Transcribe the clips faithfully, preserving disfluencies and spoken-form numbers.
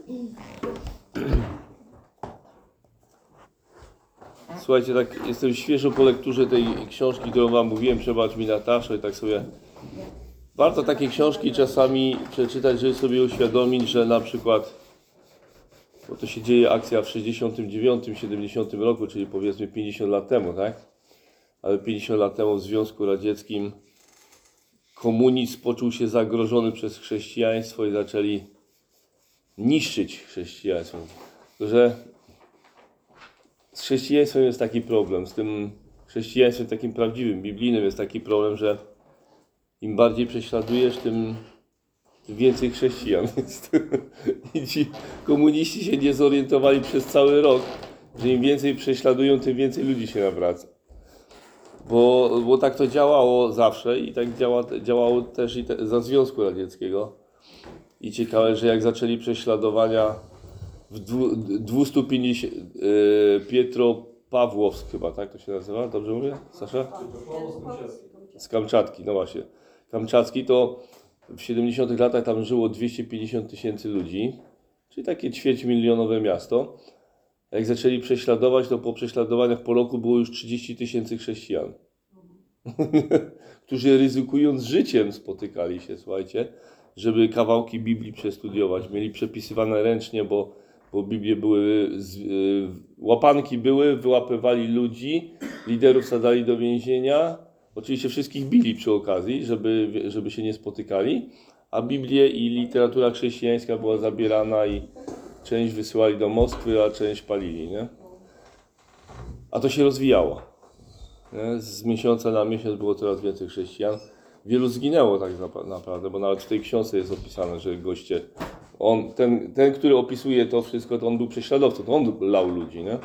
Słuchajcie, tak jestem świeżo po lekturze tej książki, którą wam mówiłem, Przebacz mi Nataszo, i tak sobie warto takie książki czasami przeczytać, żeby sobie uświadomić, że na przykład, bo to się dzieje akcja w sześćdziesiątym dziewiątym siedemdziesiątym roku, czyli powiedzmy pięćdziesiąt lat temu, tak? Ale pięćdziesiąt lat temu w Związku Radzieckim komunizm poczuł się zagrożony przez chrześcijaństwo i zaczęli niszczyć chrześcijaństwo. Że z chrześcijaństwem jest taki problem, z tym chrześcijaństwem takim prawdziwym, biblijnym jest taki problem, że im bardziej prześladujesz, tym więcej chrześcijan jest. I ci komuniści się nie zorientowali przez cały rok, że im więcej prześladują, tym więcej ludzi się nawraca. Bo, bo tak to działało zawsze i tak działa, działało też i te, za Związku Radzieckiego. I ciekawe, że jak zaczęli prześladowania w dwieście pięćdziesiąt, yy, Pietropawłowsk chyba, tak to się nazywa? Dobrze mówię, Sasza? Z Kamczatki, no właśnie. Kamczacki to w siedemdziesiątych latach tam żyło dwieście pięćdziesiąt tysięcy ludzi, czyli takie ćwierćmilionowe miasto. Jak zaczęli prześladować, to po prześladowaniach po roku było już trzydzieści tysięcy chrześcijan, którzy ryzykując życiem spotykali się, słuchajcie, żeby kawałki Biblii przestudiować. Mieli przepisywane ręcznie, bo, bo Biblie były, z, y, łapanki były, wyłapywali ludzi, liderów sadali do więzienia. Oczywiście wszystkich bili przy okazji, żeby, żeby się nie spotykali, a Biblię i literatura chrześcijańska była zabierana i część wysyłali do Moskwy, a część palili, nie? A to się rozwijało. Nie? Z miesiąca na miesiąc było coraz więcej chrześcijan. Wielu zginęło tak naprawdę, bo nawet w tej książce jest opisane, że goście, on, ten, ten, który opisuje to wszystko, to on był prześladowcą, to on lał ludzi, nie?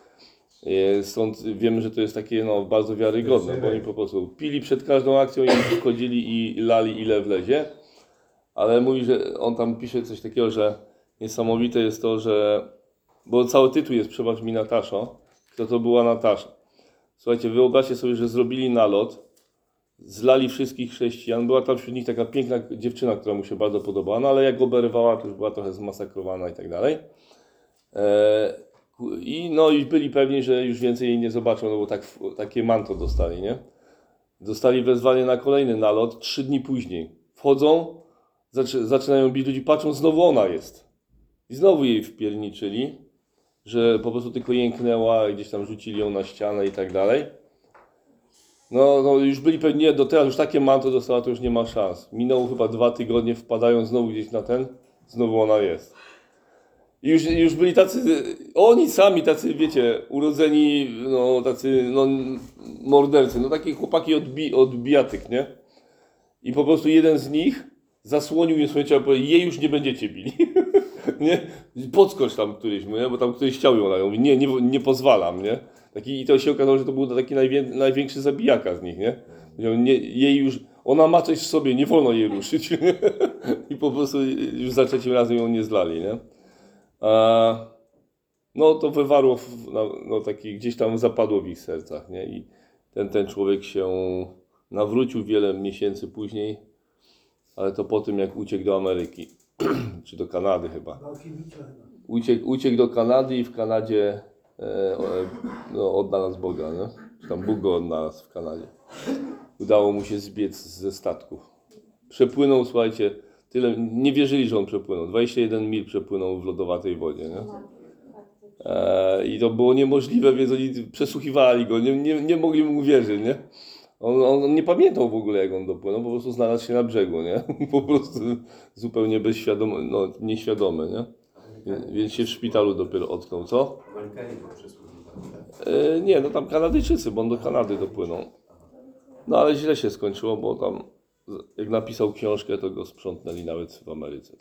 Stąd wiemy, że to jest takie no, bardzo wiarygodne, bo oni po prostu pili przed każdą akcją i wchodzili i lali ile wlezie. Ale mówi, że on tam pisze coś takiego, że niesamowite jest to, że... Bo cały tytuł jest Przebacz mi Nataszo. Kto to była Natasza? Słuchajcie, wyobraźcie sobie, że zrobili nalot, zlali wszystkich chrześcijan. Była tam wśród nich taka piękna dziewczyna, która mu się bardzo podobała, no ale jak oberwała, to już była trochę zmasakrowana i tak dalej. Eee, I no i byli pewni, że już więcej jej nie zobaczą, no bo tak, takie manto dostali, nie? Dostali wezwanie na kolejny nalot, trzy dni później. Wchodzą, zaczy, zaczynają bić ludzi, patrzą, znowu ona jest. I znowu jej wpierniczyli, że po prostu tylko jęknęła, gdzieś tam rzucili ją na ścianę i tak dalej. No, no już byli pewni, nie, do teraz już takie manto dostała, to już nie ma szans. Minęło chyba dwa tygodnie, wpadają znowu gdzieś na ten, znowu ona jest. I już, już byli tacy, oni sami tacy, wiecie, urodzeni, no tacy, no mordercy, no takie chłopaki od, bi, od bijatyk, nie? I po prostu jeden z nich zasłonił mnie, słuchajcie, powiedział, jej już nie będziecie bili, nie? Podskocz tam któryś, nie? Bo tam któryś chciał ją, ona mówi, nie, nie, nie pozwalam, nie? Taki, i to się okazało, że to był taki najwię, największy zabijaka z nich, nie? nie? Jej już, ona ma coś w sobie, nie wolno jej ruszyć, nie? I po prostu już za trzecim razem ją nie zlali, nie? A, no to wywarło, no, no taki, gdzieś tam zapadło w ich sercach, nie? I ten, ten człowiek się nawrócił wiele miesięcy później, ale to po tym, jak uciekł do Ameryki, czy do Kanady chyba. Uciekł, uciekł do Kanady i w Kanadzie e, no, odnalazł Boga, nie? Czy tam Bóg go odnalazł w Kanadzie. Udało mu się zbiec ze statków. Przepłynął, słuchajcie, tyle, nie wierzyli, że on przepłynął. dwadzieścia jeden mil przepłynął w lodowatej wodzie, nie? E, I to było niemożliwe, więc oni przesłuchiwali go, nie, nie, nie mogli mu uwierzyć, nie? On, on nie pamiętał w ogóle, jak on dopłynął, po prostu znalazł się na brzegu, nie? Po prostu zupełnie bezświadomy, no nieświadomy, nie? Więc, więc się w szpitalu dopiero ocknął, co? E, nie, no tam Kanadyjczycy, bo on do Kanady dopłynął. No ale źle się skończyło, bo tam jak napisał książkę, to go sprzątnęli nawet w Ameryce.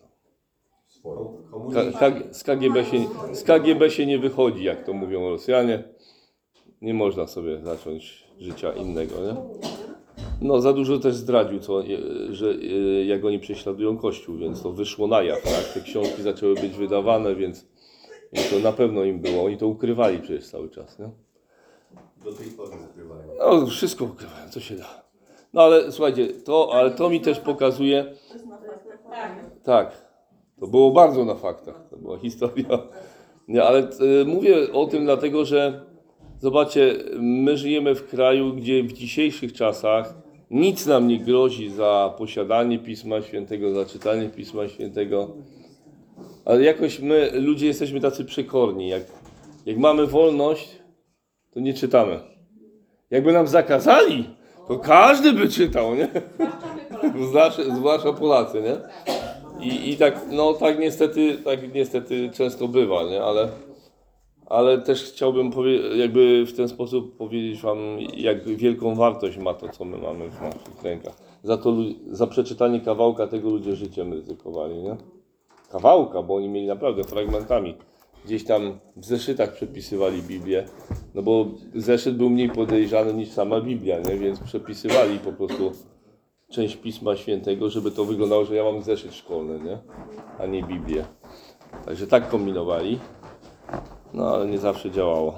Ka- K- z, K G B się, z K G B się nie wychodzi, jak to mówią Rosjanie. Nie można sobie zacząć życia innego, nie? No za dużo też zdradził, co, że jak oni prześladują Kościół, więc to wyszło na jaw, tak? Te książki zaczęły być wydawane, więc, więc to na pewno im było. Oni to ukrywali przecież cały czas, nie? Do tej pory ukrywają. No wszystko ukrywają, co się da. No ale słuchajcie, to, ale to mi też pokazuje, tak, To było bardzo na faktach, to była historia. Nie, ale y, mówię o tym dlatego, że zobaczcie, my żyjemy w kraju, gdzie w dzisiejszych czasach nic nam nie grozi za posiadanie Pisma Świętego, za czytanie Pisma Świętego. Ale jakoś my, ludzie, jesteśmy tacy przekorni. Jak, jak mamy wolność, to nie czytamy. Jakby nam zakazali, to każdy by czytał, nie? Zwłaszcza, zwłaszcza Polacy, nie? I, I tak, no tak niestety, tak niestety często bywa, nie? Ale, ale też chciałbym powie- jakby w ten sposób powiedzieć wam, jak wielką wartość ma to, co my mamy w naszych rękach. Za to, lu- za przeczytanie kawałka tego ludzie życiem ryzykowali, nie? Kawałka, bo oni mieli naprawdę fragmentami. Gdzieś tam w zeszytach przepisywali Biblię, no bo zeszyt był mniej podejrzany niż sama Biblia, nie? Więc przepisywali po prostu część Pisma Świętego, żeby to wyglądało, że ja mam zeszyt szkolny, nie? A nie Biblię. Także tak kombinowali, no ale nie zawsze działało.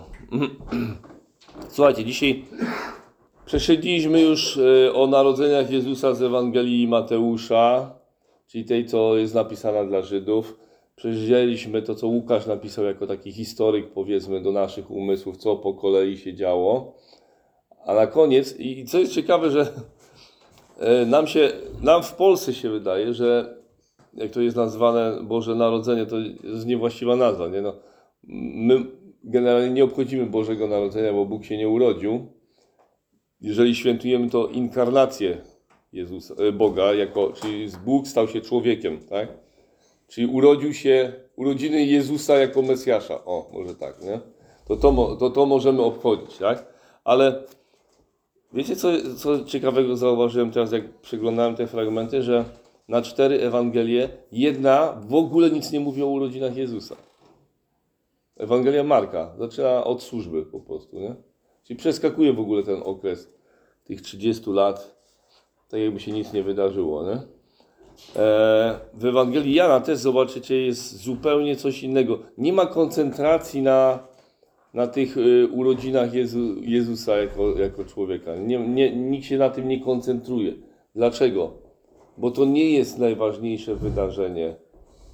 Słuchajcie, dzisiaj przeszedliśmy już e, o narodzeniach Jezusa z Ewangelii Mateusza, czyli tej, co jest napisana dla Żydów. Przeżyliśmy to, co Łukasz napisał jako taki historyk, powiedzmy, do naszych umysłów, co po kolei się działo. A na koniec, i co jest ciekawe, że e, nam się, nam w Polsce się wydaje, że jak to jest nazwane Boże Narodzenie, to jest niewłaściwa nazwa, nie? No, my generalnie nie obchodzimy Bożego Narodzenia, bo Bóg się nie urodził. Jeżeli świętujemy to inkarnację Jezusa, e, Boga, jako, czyli Bóg stał się człowiekiem, tak? Czyli urodził się, urodziny Jezusa jako Mesjasza. O, może tak, nie? To to, mo- to, to możemy obchodzić, tak? Ale wiecie, co, co ciekawego zauważyłem teraz, jak przeglądałem te fragmenty, że na cztery Ewangelie jedna w ogóle nic nie mówi o urodzinach Jezusa. Ewangelia Marka zaczyna od służby po prostu, nie? Czyli przeskakuje w ogóle ten okres tych trzydziestu lat, tak jakby się nic nie wydarzyło, nie? E, w Ewangelii Jana też, zobaczycie, jest zupełnie coś innego. Nie ma koncentracji na, na tych y, urodzinach Jezu, Jezusa jako, jako człowieka. Nie, nie, nikt się na tym nie koncentruje. Dlaczego? Bo to nie jest najważniejsze wydarzenie e,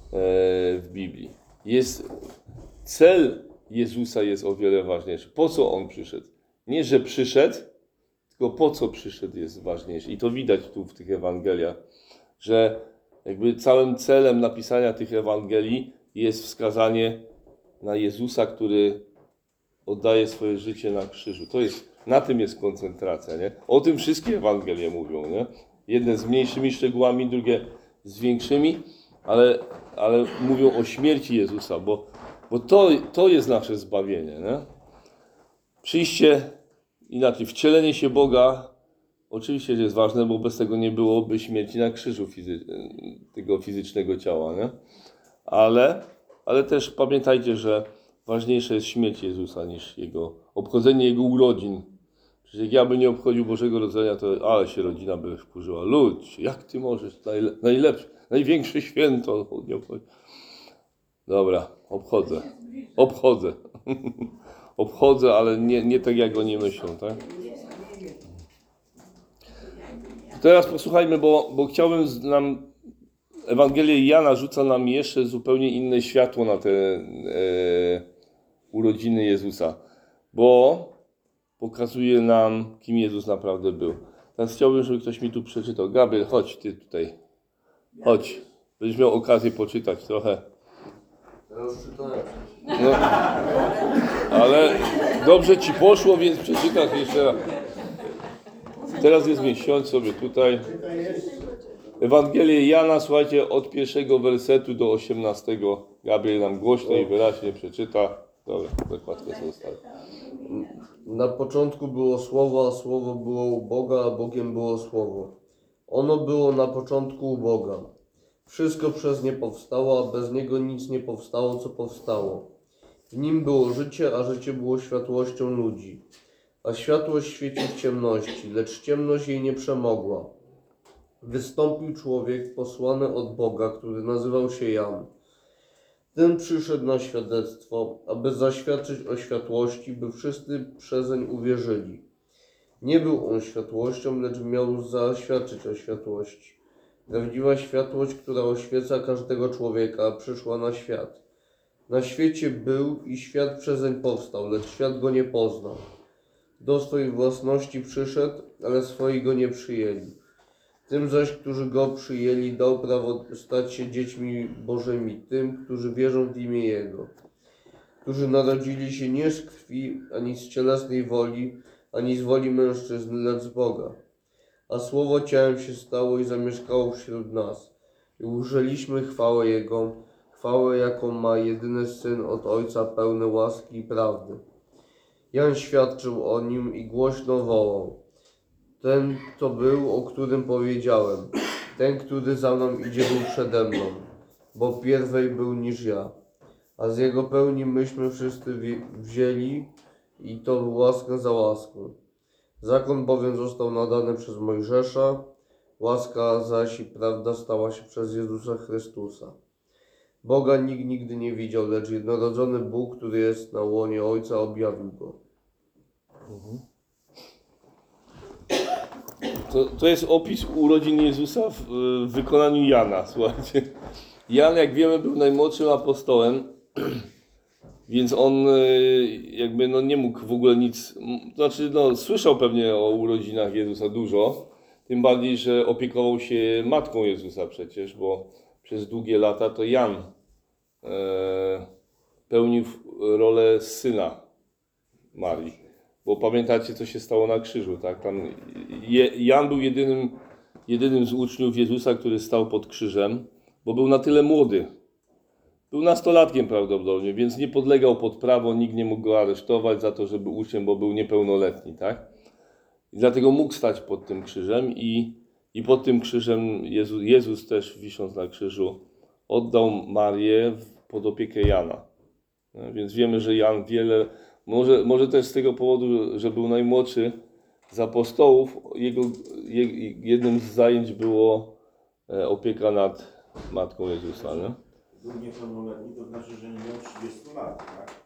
w Biblii. Jest, cel Jezusa jest o wiele ważniejszy. Po co On przyszedł? Nie, że przyszedł, tylko po co przyszedł jest ważniejszy. I to widać tu w tych Ewangeliach, że jakby całym celem napisania tych Ewangelii jest wskazanie na Jezusa, który oddaje swoje życie na krzyżu. To jest, na tym jest koncentracja, nie? O tym wszystkie Ewangelie mówią, nie? Jedne z mniejszymi szczegółami, drugie z większymi, ale, ale mówią o śmierci Jezusa, bo, bo to, to jest nasze zbawienie, nie? Przyjście, inaczej, wcielenie się Boga oczywiście jest ważne, bo bez tego nie byłoby śmierci na krzyżu fizy- tego fizycznego ciała, nie? Ale, ale też pamiętajcie, że ważniejsza jest śmierć Jezusa niż jego obchodzenie Jego urodzin. Przecież jak ja bym nie obchodził Bożego Narodzenia, to ale się rodzina by wkurzyła. Ludź, jak ty możesz najle- najlepsze, największe święto nie obchodzić? Dobra, obchodzę. Obchodzę. Obchodzę, ale nie, nie tak jak oni myślą, tak? Teraz posłuchajmy, bo, bo chciałbym z- nam, Ewangelia Jana rzuca nam jeszcze zupełnie inne światło na te e, urodziny Jezusa, bo pokazuje nam, kim Jezus naprawdę był. Teraz chciałbym, żeby ktoś mi tu przeczytał. Gabriel, chodź ty tutaj. Chodź. Będziesz miał okazję poczytać trochę. Ja już czytałem. No, ale dobrze ci poszło, więc przeczytasz jeszcze raz. Teraz jest miesiąc sobie tutaj. Ewangelię Jana, słuchajcie, od pierwszego wersetu do osiemnastego. Gabriel nam głośno i wyraźnie przeczyta. Dobra, zakładkę sobie zostawię. Na początku było Słowo, a Słowo było u Boga, a Bogiem było Słowo. Ono było na początku u Boga. Wszystko przez nie powstało, a bez niego nic nie powstało, co powstało. W nim było życie, a życie było światłością ludzi. A światłość świeci w ciemności, lecz ciemność jej nie przemogła. Wystąpił człowiek posłany od Boga, który nazywał się Jan. Ten przyszedł na świadectwo, aby zaświadczyć o światłości, by wszyscy przezeń uwierzyli. Nie był on światłością, lecz miał zaświadczyć o światłości. Prawdziwa światłość, która oświeca każdego człowieka, przyszła na świat. Na świecie był i świat przezeń powstał, lecz świat go nie poznał. Do swojej własności przyszedł, ale swoi go nie przyjęli. Tym zaś, którzy go przyjęli, dał prawo stać się dziećmi Bożymi, tym, którzy wierzą w imię Jego, którzy narodzili się nie z krwi, ani z cielesnej woli, ani z woli mężczyzny, lecz z Boga. A Słowo ciałem się stało i zamieszkało wśród nas. I ujrzeliśmy chwałę Jego, chwałę, jaką ma jedyny Syn od Ojca, pełny łaski i prawdy. Jan świadczył o Nim i głośno wołał: ten to był, o którym powiedziałem, ten, który za mną idzie, był przede mną, bo pierwej był niż ja. A z Jego pełni myśmy wszyscy wzięli i to łaskę za łaską. Zakon bowiem został nadany przez Mojżesza, łaska zaś i prawda stała się przez Jezusa Chrystusa. Boga nikt nigdy nie widział, lecz jednorodzony Bóg, który jest na łonie Ojca, objawił Go. To, to jest opis urodzin Jezusa w, w wykonaniu Jana, słuchajcie. Jan, jak wiemy, był najmłodszym apostołem, więc on jakby no nie mógł w ogóle nic, to znaczy no słyszał pewnie o urodzinach Jezusa dużo, tym bardziej, że opiekował się matką Jezusa przecież, bo przez długie lata to Jan e, pełnił rolę syna Marii. Bo pamiętacie, co się stało na krzyżu, tak? Tam Je, Jan był jedynym, jedynym z uczniów Jezusa, który stał pod krzyżem, bo był na tyle młody. Był nastolatkiem prawdopodobnie, więc nie podlegał pod prawo, nikt nie mógł go aresztować za to, że był uczniem, bo był niepełnoletni, tak? I dlatego mógł stać pod tym krzyżem i, i pod tym krzyżem Jezus, Jezus też, wisząc na krzyżu, oddał Marię pod opiekę Jana. No, więc wiemy, że Jan wiele... Może, może też z tego powodu, że był najmłodszy z apostołów, jego, je, jednym z zajęć było opieka nad matką Jezusa. Nie? Był niepełnoletni, to znaczy, że nie miał trzydziestu lat, tak?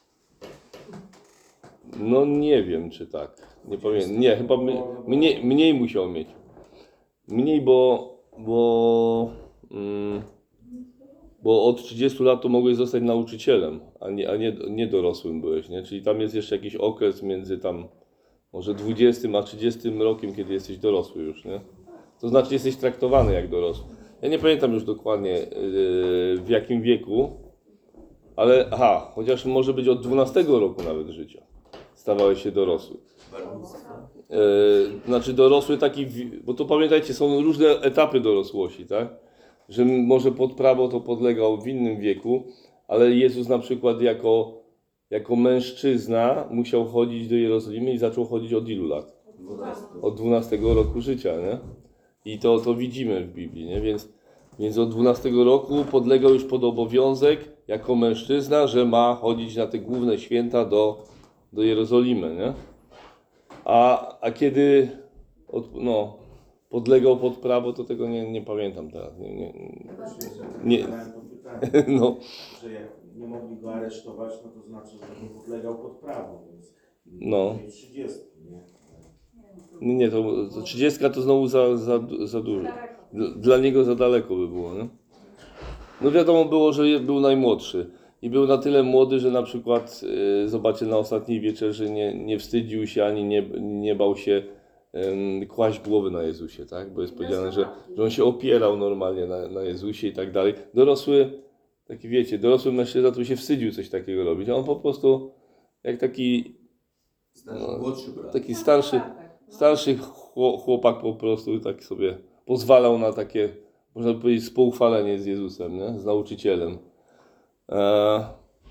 No nie wiem, czy tak. Nie pamiętam. Nie, chyba my, mniej, mniej musiał mieć. Mniej, bo, bo, mm, bo od trzydziestu lat to mogłeś zostać nauczycielem, a nie, a nie, nie dorosłym byłeś, nie? Czyli tam jest jeszcze jakiś okres między tam może dwudziestym a trzydziestym rokiem, kiedy jesteś dorosły już, nie? To znaczy jesteś traktowany jak dorosły. Ja nie pamiętam już dokładnie yy, w jakim wieku, ale aha, chociaż może być od dwunastego roku nawet życia stawałeś się dorosły. Yy, znaczy dorosły taki, bo to pamiętajcie, są różne etapy dorosłości, tak? Że może pod prawo to podlegał w innym wieku, ale Jezus na przykład jako, jako mężczyzna musiał chodzić do Jerozolimy i zaczął chodzić od ilu lat? Od dwunastego roku życia, nie? I to, to widzimy w Biblii, nie? Więc, więc od dwunastego roku podlegał już pod obowiązek jako mężczyzna, że ma chodzić na te główne święta do, do Jerozolimy, nie? A, a kiedy od, no, podlegał pod prawo, to tego nie, nie pamiętam teraz. Nie, nie, nie, Zadałem to pytanie, no, że jak nie mogli go aresztować, no to znaczy, że nie podlegał pod prawo, więc No. trzydziestu, nie? nie, nie to, to trzydziestka to znowu za, za, za dużo. Dla, dla niego za daleko by było, nie? No wiadomo było, że był najmłodszy. I był na tyle młody, że na przykład, yy, zobaczcie, na ostatniej wieczerzy nie, nie wstydził się, ani nie, nie bał się yy, kłaść głowy na Jezusie, tak? Bo jest powiedziane, że, że on się opierał normalnie na, na Jezusie i tak dalej. Dorosły, taki wiecie, dorosły mężczyzna to się wstydził coś takiego robić, a on po prostu jak taki, No, młodszy brat. taki starszy, starszy chło- chłopak po prostu tak sobie pozwalał na takie, można powiedzieć, współchwalenie z Jezusem, nie? Z nauczycielem. Eee,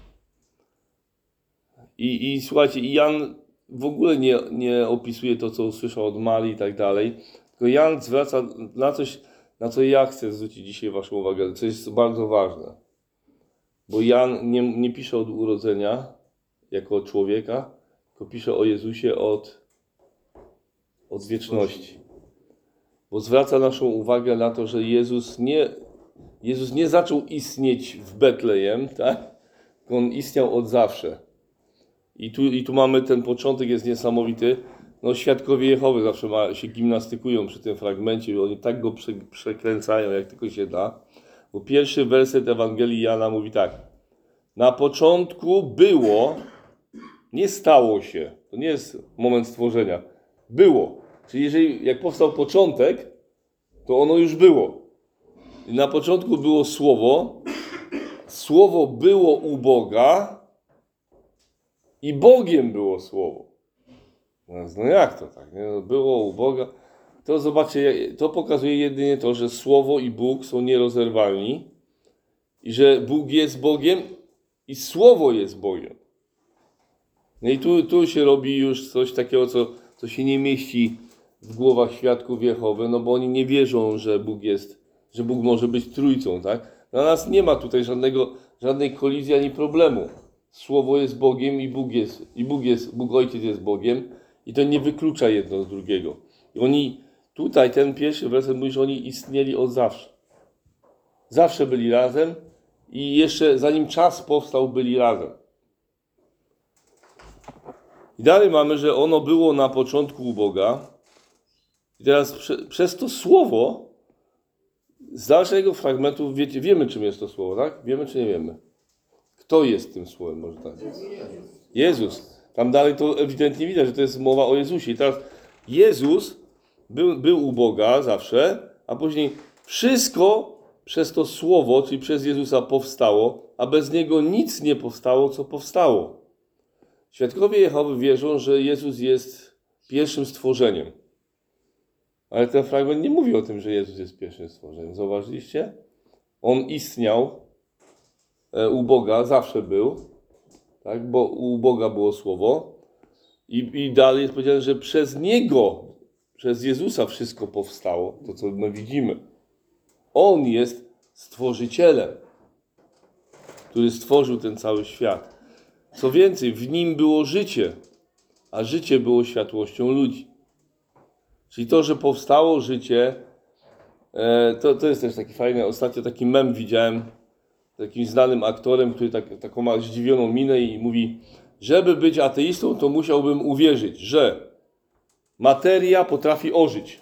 I, I słuchajcie, Jan w ogóle nie, nie opisuje to, co usłyszał od Marii i tak dalej, tylko Jan zwraca na coś, na co ja chcę zwrócić dzisiaj waszą uwagę, co jest bardzo ważne. Bo Jan nie, nie pisze od urodzenia jako człowieka, tylko pisze o Jezusie od, od wieczności. Bo zwraca naszą uwagę na to, że Jezus nie, Jezus nie zaczął istnieć w Betlejem, tak? Tylko on istniał od zawsze. I tu, I tu mamy ten początek, jest niesamowity. no świadkowie Jehowy zawsze ma, się gimnastykują przy tym fragmencie i oni tak go prze, przekręcają, jak tylko się da. Bo pierwszy werset Ewangelii Jana mówi tak. Na początku było, nie stało się. To nie jest moment stworzenia. Było. Czyli jeżeli, jak powstał początek, to ono już było. I na początku było Słowo. Słowo było u Boga i Bogiem było Słowo. No jak to tak? Nie? No było u Boga. To zobaczcie, to pokazuje jedynie to, że Słowo i Bóg są nierozerwalni i że Bóg jest Bogiem i Słowo jest Bogiem. No i tu, tu się robi już coś takiego, co, co się nie mieści w głowach świadków Jehowy, no bo oni nie wierzą, że Bóg jest, że Bóg może być trójcą, tak? Dla nas nie ma tutaj żadnego, żadnej kolizji ani problemu. Słowo jest Bogiem i Bóg jest, i Bóg jest, Bóg Ojciec jest Bogiem i to nie wyklucza jedno z drugiego. I oni, tutaj ten pierwszy werset mówi, że oni istnieli od zawsze. Zawsze byli razem i jeszcze zanim czas powstał, byli razem. I dalej mamy, że ono było na początku u Boga. I teraz prze, przez to słowo, z dalszego fragmentu wiecie, wiemy, czym jest to słowo, tak? Wiemy, czy nie wiemy? Kto jest tym słowem, może tak? Jezus. Tam dalej to ewidentnie widać, że to jest mowa o Jezusie. I teraz Jezus był, był u Boga zawsze, a później wszystko przez to słowo, czyli przez Jezusa powstało, a bez Niego nic nie powstało, co powstało. Świadkowie Jehowy wierzą, że Jezus jest pierwszym stworzeniem. Ale ten fragment nie mówi o tym, że Jezus jest pierwszym stworzeniem. Zauważyliście? On istniał u Boga, zawsze był, tak? Bo u Boga było Słowo. I, I dalej jest powiedziane, że przez Niego, przez Jezusa wszystko powstało, to co my widzimy. On jest stworzycielem, który stworzył ten cały świat. Co więcej, w Nim było życie, a życie było światłością ludzi. Czyli to, że powstało życie, to, to jest też taki fajny, ostatnio taki mem widziałem z takim znanym aktorem, który tak, taką ma zdziwioną minę i mówi, żeby być ateistą, to musiałbym uwierzyć, że materia potrafi ożyć.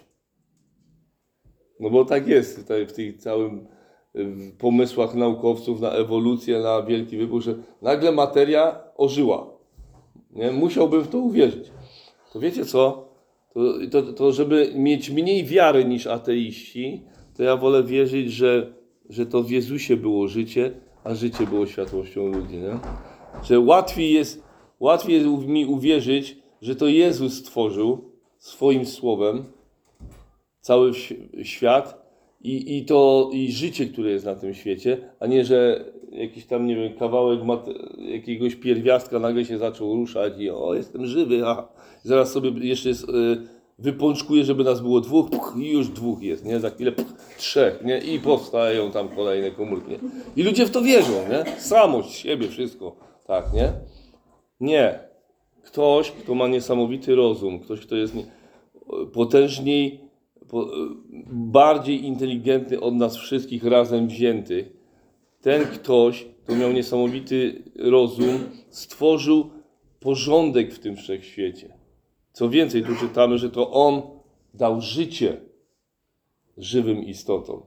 No bo tak jest tutaj w tych całym w pomysłach naukowców na ewolucję, na wielki wybuch, że nagle materia ożyła. Nie? Musiałbym w to uwierzyć. To wiecie co? To, to, to żeby mieć mniej wiary niż ateiści, to ja wolę wierzyć, że, że to w Jezusie było życie, a życie było światłością ludzi. Nie? Że łatwiej jest, łatwiej jest mi uwierzyć, że to Jezus stworzył swoim słowem cały świat i, i to i życie, które jest na tym świecie, a nie, że jakiś tam, nie wiem, kawałek mat- jakiegoś pierwiastka nagle się zaczął ruszać i o, jestem żywy, a zaraz sobie jeszcze jest, y, wypączkuję, żeby nas było dwóch puch, i już dwóch jest, nie? Za chwilę puch, trzech, nie? I powstają tam kolejne komórki, nie? I ludzie w to wierzą, nie? Samość siebie, wszystko, tak, nie? Nie. Ktoś, kto ma niesamowity rozum, ktoś, kto jest nie, potężniej, po, bardziej inteligentny od nas wszystkich razem wziętych, ten ktoś, kto miał niesamowity rozum, stworzył porządek w tym wszechświecie. Co więcej, tu czytamy, że to On dał życie żywym istotom.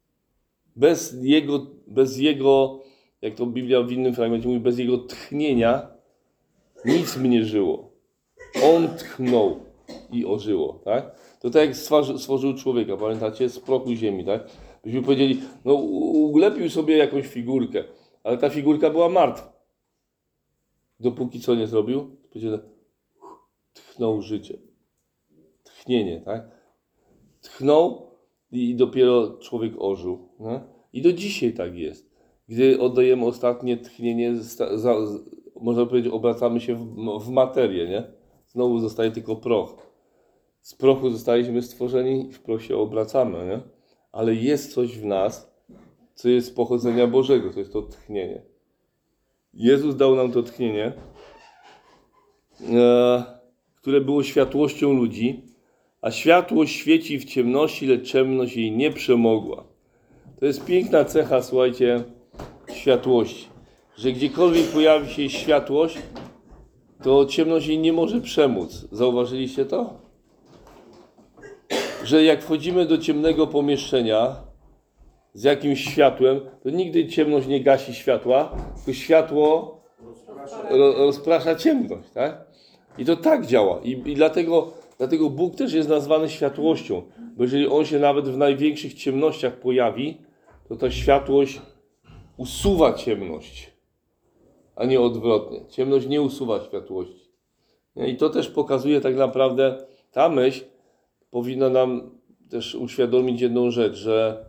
Bez Jego, bez jego, jak to Biblia w innym fragmencie mówi, bez Jego tchnienia nic mnie żyło. On tchnął i ożyło, tak? To tak jak stworzył, stworzył człowieka, pamiętacie? Z prochu ziemi, tak? Byśmy powiedzieli, no ulepił sobie jakąś figurkę, ale ta figurka była martwa. Dopóki co nie zrobił? Powiedzieli, tchnął życie. Tchnienie, tak? Tchnął i dopiero człowiek ożył. Nie? I do dzisiaj tak jest. Gdy oddajemy ostatnie tchnienie, za, za, można powiedzieć, obracamy się w, w materię, nie? Znowu zostaje tylko proch. Z prochu zostaliśmy stworzeni i w proch się obracamy, nie? Ale jest coś w nas, co jest z pochodzenia Bożego, to jest to tchnienie. Jezus dał nam to tchnienie, e, które było światłością ludzi, a światło świeci w ciemności, lecz ciemność jej nie przemogła. To jest piękna cecha, słuchajcie, światłości. Że gdziekolwiek pojawi się światłość, to ciemność jej nie może przemóc. Zauważyliście to? Że jak wchodzimy do ciemnego pomieszczenia z jakimś światłem, to nigdy ciemność nie gasi światła, tylko światło ro, rozprasza ciemność, tak? I to tak działa. I, i dlatego, dlatego Bóg też jest nazwany światłością, bo jeżeli On się nawet w największych ciemnościach pojawi, to ta światłość usuwa ciemność, a nie odwrotnie. Ciemność nie usuwa światłości. I to też pokazuje tak naprawdę, ta myśl powinna nam też uświadomić jedną rzecz, że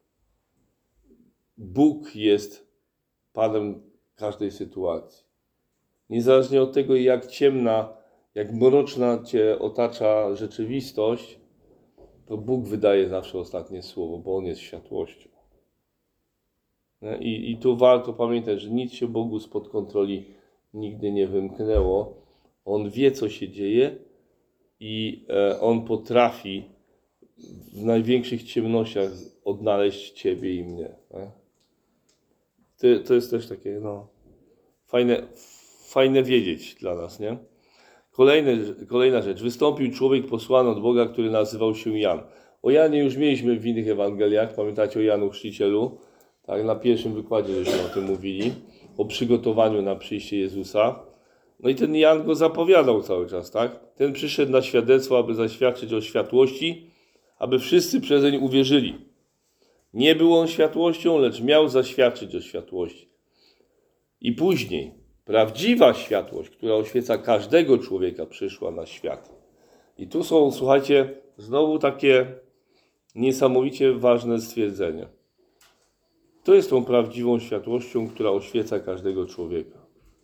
Bóg jest Panem każdej sytuacji. Niezależnie od tego, jak ciemna, jak mroczna Cię otacza rzeczywistość, to Bóg wydaje zawsze ostatnie słowo, bo On jest światłością. I, I tu warto pamiętać, że nic się Bogu spod kontroli nigdy nie wymknęło. On wie, co się dzieje i e, On potrafi w największych ciemnościach odnaleźć Ciebie i mnie. Nie? To, to jest też takie, no, fajne, fajne wiedzieć dla nas, nie? Kolejne, kolejna rzecz. Wystąpił człowiek posłany od Boga, który nazywał się Jan. O Janie już mieliśmy w innych Ewangeliach. Pamiętacie o Janu Chrzcicielu? Tak, na pierwszym wykładzie żeśmy o tym mówili. O przygotowaniu na przyjście Jezusa. No i ten Jan go zapowiadał cały czas, tak? Ten przyszedł na świadectwo, aby zaświadczyć o światłości, aby wszyscy przezeń uwierzyli. Nie był on światłością, lecz miał zaświadczyć o światłości. I później prawdziwa światłość, która oświeca każdego człowieka, przyszła na świat. I tu są, słuchajcie, znowu takie niesamowicie ważne stwierdzenia. Kto jest tą prawdziwą światłością, która oświeca każdego człowieka?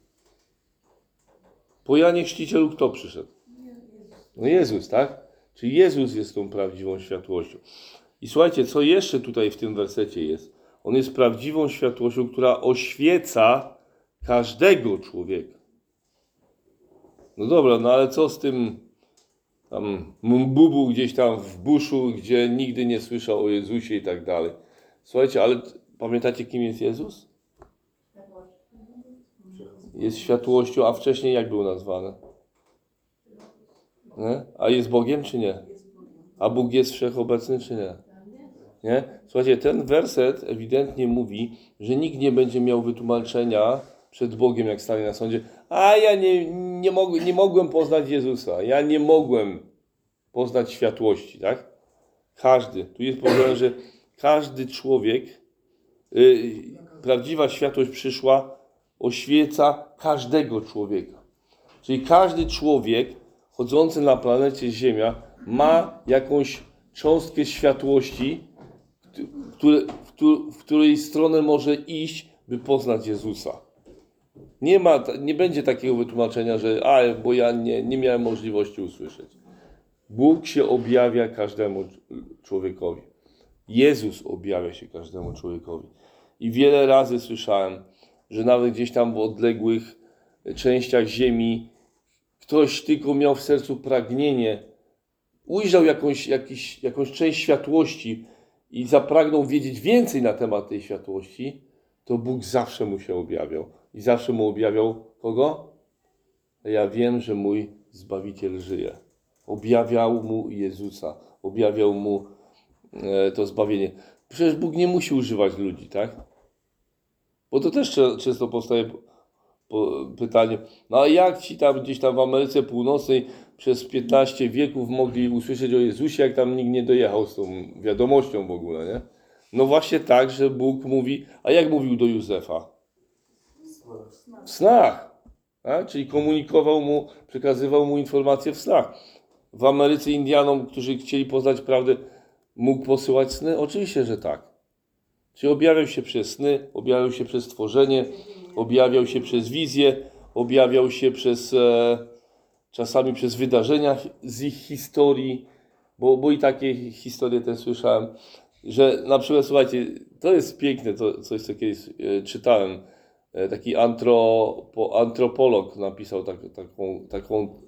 Po Janie Chrzcicielu kto przyszedł? No Jezus, tak? Czyli Jezus jest tą prawdziwą światłością. I słuchajcie, co jeszcze tutaj w tym wersecie jest? On jest prawdziwą światłością, która oświeca każdego człowieka. No dobra, no ale co z tym tam mumbubu gdzieś tam w buszu, gdzie nigdy nie słyszał o Jezusie i tak dalej. Słuchajcie, ale pamiętacie, kim jest Jezus? Jest światłością, a wcześniej jak był nazwany? Nie? A jest Bogiem, czy nie? A Bóg jest wszechobecny, czy nie? Nie? Słuchajcie, ten werset ewidentnie mówi, że nikt nie będzie miał wytłumaczenia przed Bogiem, jak stanie na sądzie. A ja nie, nie, mog, nie mogłem poznać Jezusa. Ja nie mogłem poznać światłości, tak? Każdy. Tu jest powiedziane, że każdy człowiek, yy, prawdziwa światłość przyszła, oświeca każdego człowieka. Czyli każdy człowiek chodzący na planecie Ziemia ma jakąś cząstkę światłości, które, w, w której stronę może iść, by poznać Jezusa. Nie ma, nie będzie takiego wytłumaczenia, że a, bo ja nie, nie miałem możliwości usłyszeć. Bóg się objawia każdemu człowiekowi. Jezus objawia się każdemu człowiekowi. I wiele razy słyszałem, że nawet gdzieś tam w odległych częściach ziemi ktoś tylko miał w sercu pragnienie, ujrzał jakąś, jakiś, jakąś część światłości i zapragnął wiedzieć więcej na temat tej światłości, to Bóg zawsze mu się objawiał. I zawsze mu objawiał kogo? Ja wiem, że mój Zbawiciel żyje. Objawiał mu Jezusa. Objawiał mu e, to zbawienie. Przecież Bóg nie musi używać ludzi, tak? Bo to też często powstaje pytanie, no a jak ci tam gdzieś tam w Ameryce Północnej przez piętnaście wieków mogli usłyszeć o Jezusie, jak tam nikt nie dojechał z tą wiadomością w ogóle, nie? No właśnie tak, że Bóg mówi, a jak mówił do Józefa? W snach. A? Czyli komunikował mu, przekazywał mu informacje w snach. W Ameryce Indianom, którzy chcieli poznać prawdę, mógł posyłać sny? Oczywiście, że tak. Czyli objawiał się przez sny, objawiał się przez tworzenie, objawiał się przez wizję, objawiał się przez e, czasami przez wydarzenia z ich historii, bo, bo i takie historie też słyszałem, że na przykład, słuchajcie, to jest piękne, to coś, co kiedyś e, czytałem, e, taki antropo, antropolog napisał tak, taką, taką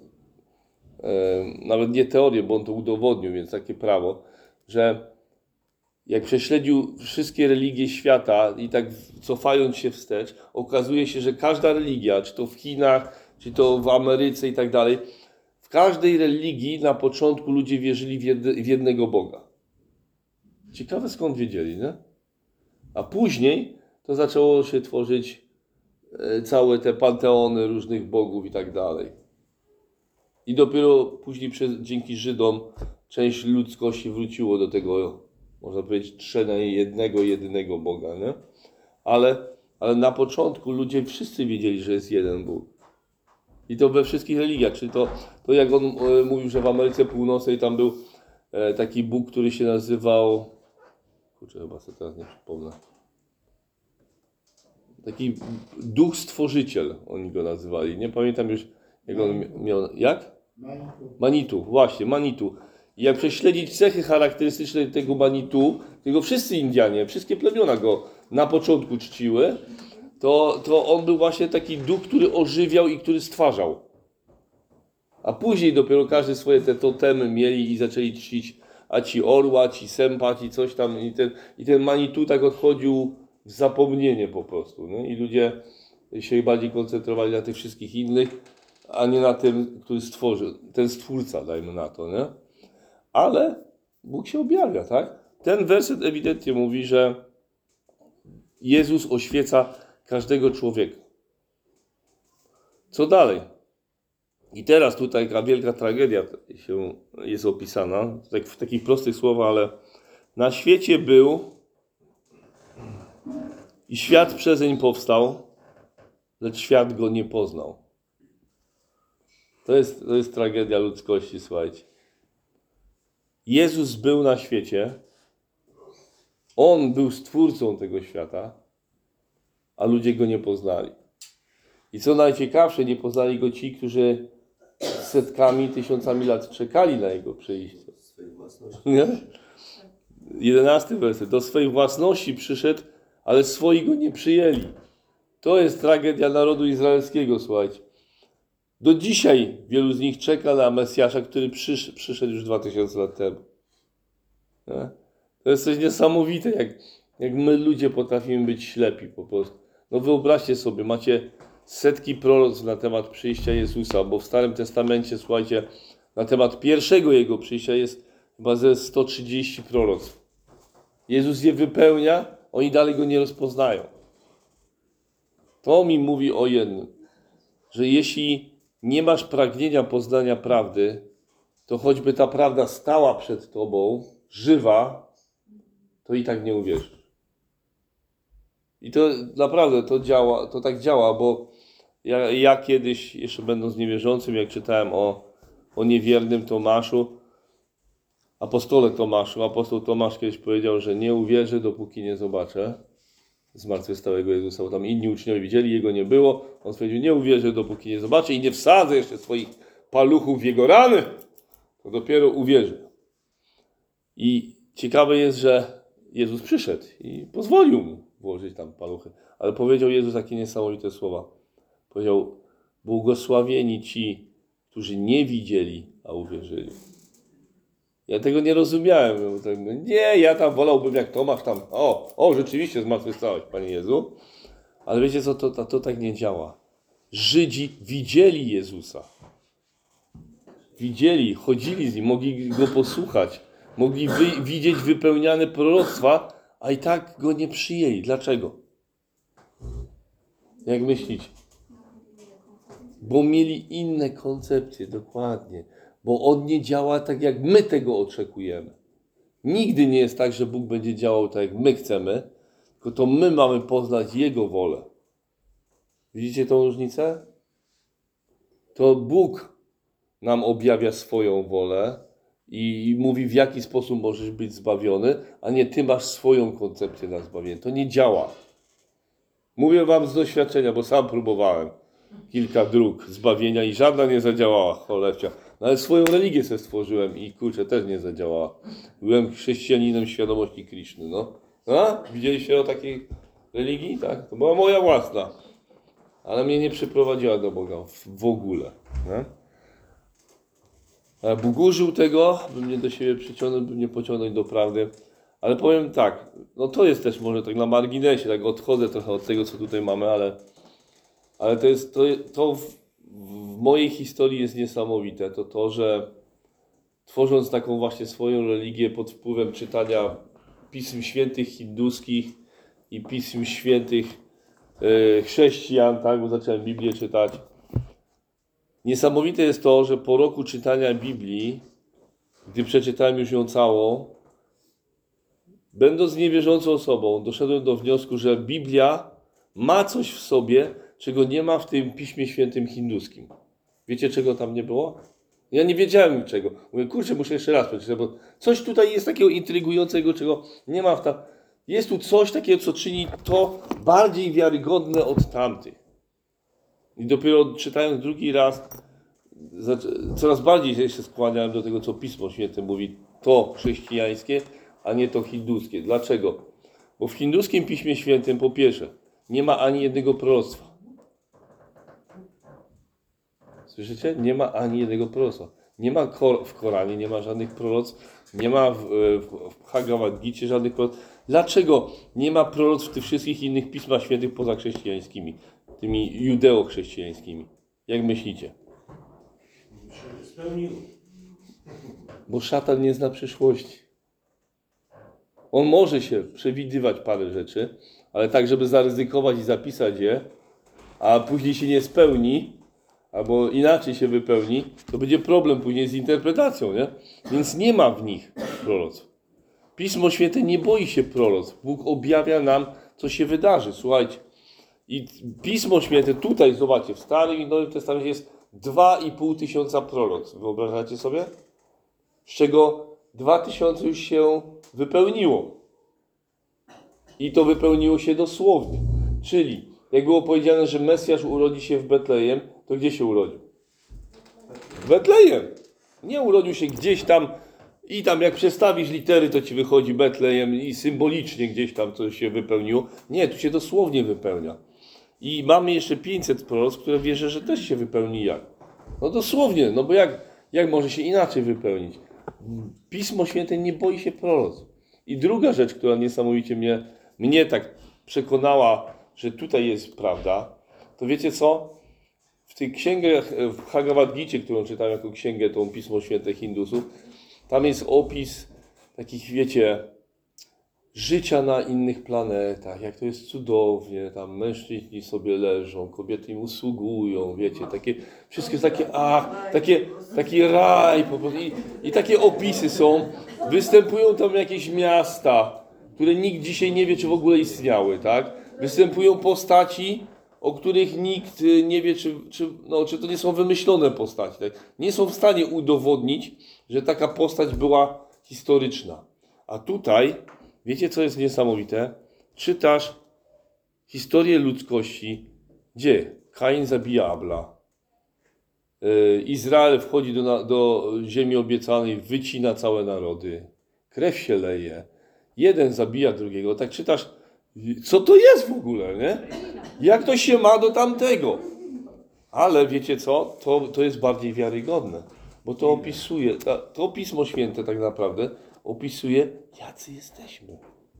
e, nawet nie teorię, bo on to udowodnił, więc takie prawo, że jak prześledził wszystkie religie świata i tak cofając się wstecz, okazuje się, że każda religia, czy to w Chinach, czy to w Ameryce i tak dalej. W każdej religii na początku ludzie wierzyli w, jed, w jednego Boga. Ciekawe skąd wiedzieli, nie? A później to zaczęło się tworzyć e, całe te panteony różnych bogów i tak dalej. I dopiero później przez, dzięki Żydom część ludzkości wróciło do tego, można powiedzieć, trzeba jednego, jedynego Boga, nie? Ale, ale na początku ludzie wszyscy wiedzieli, że jest jeden Bóg. I to we wszystkich religiach. Czyli to, to jak on e, mówił, że w Ameryce Północnej tam był e, taki Bóg, który się nazywał... Kurczę, chyba sobie teraz nie przypomnę. Taki duch stworzyciel, oni go nazywali. Nie pamiętam już, jak on miał... Jak? Manitu. Manitu, właśnie, Manitu. I jak prześledzić cechy charakterystyczne tego Manitu, tego wszyscy Indianie, wszystkie plemiona go na początku czciły, to, to on był właśnie taki duch, który ożywiał i który stwarzał. A później dopiero każdy swoje te totemy mieli i zaczęli czcić, a ci orła, ci sępa, ci coś tam. I ten, i ten Manitu tak odchodził w zapomnienie po prostu. Nie? I ludzie się bardziej koncentrowali na tych wszystkich innych, a nie na tym, który stworzył, ten stwórca, dajmy na to, nie? Ale Bóg się objawia, tak? Ten werset ewidentnie mówi, że Jezus oświeca każdego człowieka. Co dalej? I teraz tutaj taka wielka tragedia się jest opisana, tak w takich prostych słowach, ale na świecie był i świat przezeń powstał, lecz świat go nie poznał. To jest, to jest tragedia ludzkości, słuchajcie. Jezus był na świecie, On był stwórcą tego świata, a ludzie go nie poznali. I co najciekawsze, nie poznali go ci, którzy setkami, tysiącami lat czekali na jego przyjście. Swojej własności. Nie? Jedenasty werset. Do swej własności przyszedł, ale swoi go nie przyjęli. To jest tragedia narodu izraelskiego, słuchajcie. Do dzisiaj wielu z nich czeka na Mesjasza, który przysz, przyszedł już dwa tysiące lat temu. Nie? To jest coś niesamowite, jak, jak my ludzie potrafimy być ślepi po prostu. No wyobraźcie sobie, macie setki proroctw na temat przyjścia Jezusa, bo w Starym Testamencie, słuchajcie, na temat pierwszego Jego przyjścia jest chyba ze sto trzydzieści proroctw. Jezus je wypełnia, oni dalej Go nie rozpoznają. To mi mówi o jednym, że jeśli nie masz pragnienia poznania prawdy, to choćby ta prawda stała przed tobą, żywa, to i tak nie uwierzysz. I to naprawdę to działa, to tak działa, bo ja, ja kiedyś, jeszcze będąc niewierzącym, jak czytałem o, o niewiernym Tomaszu, apostole Tomaszu, apostoł Tomasz kiedyś powiedział, że nie uwierzę, dopóki nie zobaczę zmartwychwstałego Jezusa, bo tam inni uczniowie widzieli, jego nie było. On powiedział, nie uwierzę, dopóki nie zobaczę i nie wsadzę jeszcze swoich paluchów w jego rany, to dopiero uwierzę. I ciekawe jest, że Jezus przyszedł i pozwolił mu włożyć tam paluchy. Ale powiedział Jezus takie niesamowite słowa. Powiedział, błogosławieni ci, którzy nie widzieli, a uwierzyli. Ja tego nie rozumiałem. Nie, ja tam wolałbym jak Tomasz tam, o, o, rzeczywiście zmartwychwstałeś, Panie Jezu. Ale wiecie co, to, to, to tak nie działa. Żydzi widzieli Jezusa. Widzieli, chodzili z Nim, mogli Go posłuchać. Mogli wy, widzieć wypełniane proroctwa, a i tak Go nie przyjęli. Dlaczego? Jak myślicie? Bo mieli inne koncepcje, dokładnie. Bo On nie działa tak, jak my tego oczekujemy. Nigdy nie jest tak, że Bóg będzie działał tak, jak my chcemy, tylko to my mamy poznać Jego wolę. Widzicie tą różnicę? To Bóg nam objawia swoją wolę i mówi, w jaki sposób możesz być zbawiony, a nie ty masz swoją koncepcję na zbawienie. To nie działa. Mówię wam z doświadczenia, bo sam próbowałem kilka dróg zbawienia i żadna nie zadziałała, cholewcia. No ale swoją religię sobie stworzyłem i kurczę, też nie zadziałała. Byłem chrześcijaninem świadomości Krishny, no. A? Widzieliście o takiej religii? Tak? To była moja własna. Ale mnie nie przyprowadziła do Boga w, w ogóle. Nie? A Bóg użył tego, by mnie do siebie przyciągnąć, by mnie pociągnąć do prawdy. Ale powiem tak, no to jest też może tak na marginesie, tak odchodzę trochę od tego, co tutaj mamy, ale, ale to jest, to, to w mojej historii jest niesamowite, to to, że tworząc taką właśnie swoją religię pod wpływem czytania pism świętych hinduskich i pism świętych e, chrześcijan, tak, bo zacząłem Biblię czytać. Niesamowite jest to, że po roku czytania Biblii, gdy przeczytałem już ją całą, będąc niewierzącą osobą, doszedłem do wniosku, że Biblia ma coś w sobie, czego nie ma w tym Piśmie Świętym hinduskim. Wiecie, czego tam nie było? Ja nie wiedziałem czego. Mówię, kurczę, muszę jeszcze raz przeczytać, bo coś tutaj jest takiego intrygującego, czego nie ma w tam. Jest tu coś takiego, co czyni to bardziej wiarygodne od tamtych. I dopiero czytając drugi raz, coraz bardziej się skłaniałem do tego, co Pismo Święte mówi, to chrześcijańskie, a nie to hinduskie. Dlaczego? Bo w hinduskim Piśmie Świętym, po pierwsze, nie ma ani jednego proroctwa. Słyszycie? Nie ma ani jednego proroctwa. Nie ma kor- w Koranie, nie ma żadnych proroctw, nie ma w, w, w Bhagavad Gicie żadnych proroctw. Dlaczego nie ma proroctw w tych wszystkich innych pismach świętych poza chrześcijańskimi, tymi judeo-chrześcijańskimi? Jak myślicie? Spełnił. Bo szatan nie zna przyszłości. On może się przewidywać parę rzeczy, ale tak, żeby zaryzykować i zapisać je, a później się nie spełni, albo inaczej się wypełni, to będzie problem później z interpretacją, nie? Więc nie ma w nich proroctw. Pismo Święte nie boi się proroctw. Bóg objawia nam, co się wydarzy. Słuchajcie. I Pismo Święte tutaj, zobaczcie, w Starym i Nowym Testamencie jest dwa i pół tysiąca proroctw. Wyobrażacie sobie? Z czego dwa tysiące już się wypełniło. I to wypełniło się dosłownie. Czyli, jak było powiedziane, że Mesjasz urodzi się w Betlejem, to gdzie się urodził? W Betlejem. Nie urodził się gdzieś tam i tam jak przestawisz litery, to ci wychodzi Betlejem i symbolicznie gdzieś tam coś się wypełniło. Nie, tu się dosłownie wypełnia. I mamy jeszcze pięćset proroctw, które wierzę, że też się wypełni jak? No dosłownie, no bo jak, jak może się inaczej wypełnić? Pismo Święte nie boi się proroctw. I druga rzecz, która niesamowicie mnie, mnie tak przekonała, że tutaj jest prawda, to wiecie co? W tych księgach, w Bhagavad Gicie, którą czytam jako księgę, tą Pismo Święte Hindusów, tam jest opis takich, wiecie, życia na innych planetach, jak to jest cudownie, tam mężczyźni sobie leżą, kobiety im usługują, wiecie, takie, wszystko jest takie, a, takie, taki raj po prostu. I, i takie opisy są, występują tam jakieś miasta, które nikt dzisiaj nie wie, czy w ogóle istniały, tak? Występują postaci, o których nikt nie wie, czy, czy, no, czy to nie są wymyślone postaci. Tak? Nie są w stanie udowodnić, że taka postać była historyczna. A tutaj, wiecie co jest niesamowite? Czytasz historię ludzkości, gdzie Kain zabija Abla, yy, Izrael wchodzi do, do ziemi obiecanej, wycina całe narody, krew się leje, jeden zabija drugiego. Tak czytasz, co to jest w ogóle, nie? Jak to się ma do tamtego? Ale wiecie co? To, to jest bardziej wiarygodne, bo to opisuje, to Pismo Święte tak naprawdę opisuje, jacy jesteśmy.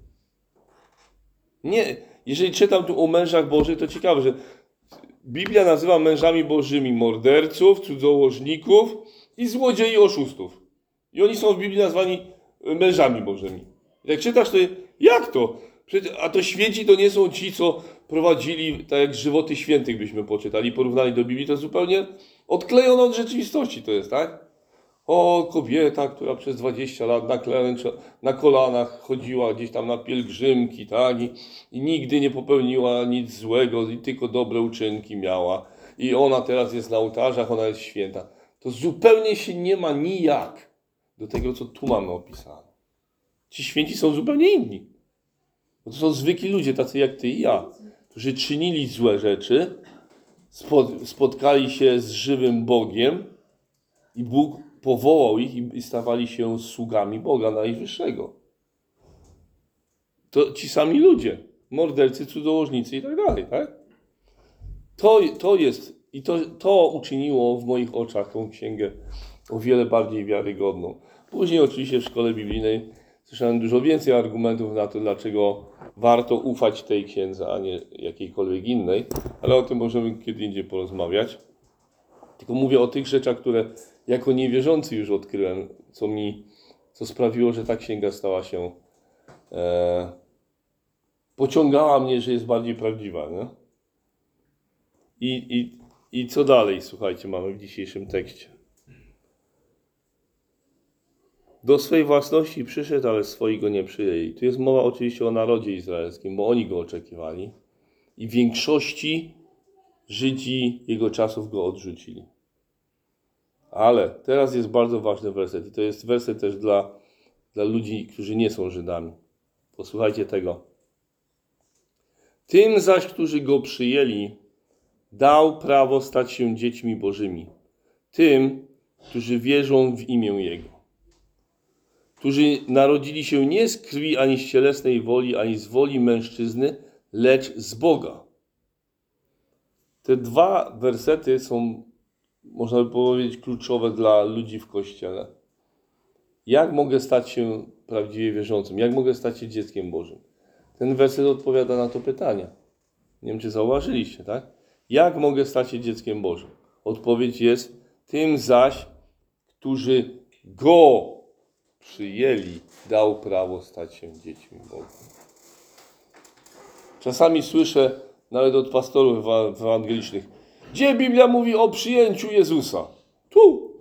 Nie, jeżeli czytam tu o mężach Bożych, to ciekawe, że Biblia nazywa mężami Bożymi morderców, cudzołożników i złodziei oszustów. I oni są w Biblii nazwani mężami Bożymi. Jak czytasz, to jak to? A to święci to nie są ci, co prowadzili, tak jak żywoty świętych byśmy poczytali, porównali do Biblii, to zupełnie odklejone od rzeczywistości to jest, tak? O, kobieta, która przez dwadzieścia lat na, klęcza, na kolanach chodziła gdzieś tam na pielgrzymki, tak? I, I nigdy nie popełniła nic złego, i tylko dobre uczynki miała. I ona teraz jest na ołtarzach, ona jest święta. To zupełnie się nie ma nijak do tego, co tu mamy opisane. Ci święci są zupełnie inni. Bo to są zwykli ludzie, tacy jak ty i ja, którzy czynili złe rzeczy, spotkali się z żywym Bogiem i Bóg powołał ich i stawali się sługami Boga Najwyższego. To ci sami ludzie, mordercy, cudzołożnicy i tak dalej, tak? To, to jest, i to, to uczyniło w moich oczach tą księgę o wiele bardziej wiarygodną. Później oczywiście w szkole biblijnej słyszałem dużo więcej argumentów na to, dlaczego warto ufać tej księdze, a nie jakiejkolwiek innej, ale o tym możemy kiedy indziej porozmawiać. Tylko mówię o tych rzeczach, które jako niewierzący już odkryłem, co mi, co sprawiło, że ta księga stała się, e, pociągała mnie, że jest bardziej prawdziwa, nie? I, i, I co dalej, słuchajcie, mamy w dzisiejszym tekście. Do swej własności przyszedł, ale swoi go nie przyjęli. Tu jest mowa oczywiście o narodzie izraelskim, bo oni go oczekiwali. I w większości Żydzi jego czasów go odrzucili. Ale teraz jest bardzo ważny werset. I to jest werset też dla, dla ludzi, którzy nie są Żydami. Posłuchajcie tego. Tym zaś, którzy go przyjęli, dał prawo stać się dziećmi Bożymi. Tym, którzy wierzą w imię Jego. Którzy narodzili się nie z krwi, ani z cielesnej woli, ani z woli mężczyzny, lecz z Boga. Te dwa wersety są, można by powiedzieć, kluczowe dla ludzi w Kościele. Jak mogę stać się prawdziwie wierzącym? Jak mogę stać się dzieckiem Bożym? Ten werset odpowiada na to pytanie. Nie wiem, czy zauważyliście, tak? Jak mogę stać się dzieckiem Bożym? Odpowiedź jest: tym zaś, którzy Go przyjęli, dał prawo stać się dziećmi Boga. Czasami słyszę, nawet od pastorów ewangelicznych, gdzie Biblia mówi o przyjęciu Jezusa? Tu.